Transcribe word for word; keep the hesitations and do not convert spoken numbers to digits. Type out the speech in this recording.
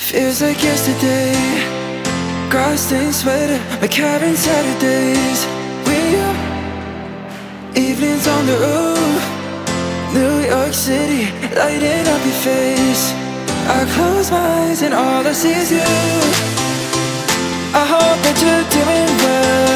Feels like yesterday. Grass stained sweater, my cabin Saturdays. With you, evenings on the roof, New York City, lighting up your face. I close my eyes and all I see is you. I hope that you're doing well.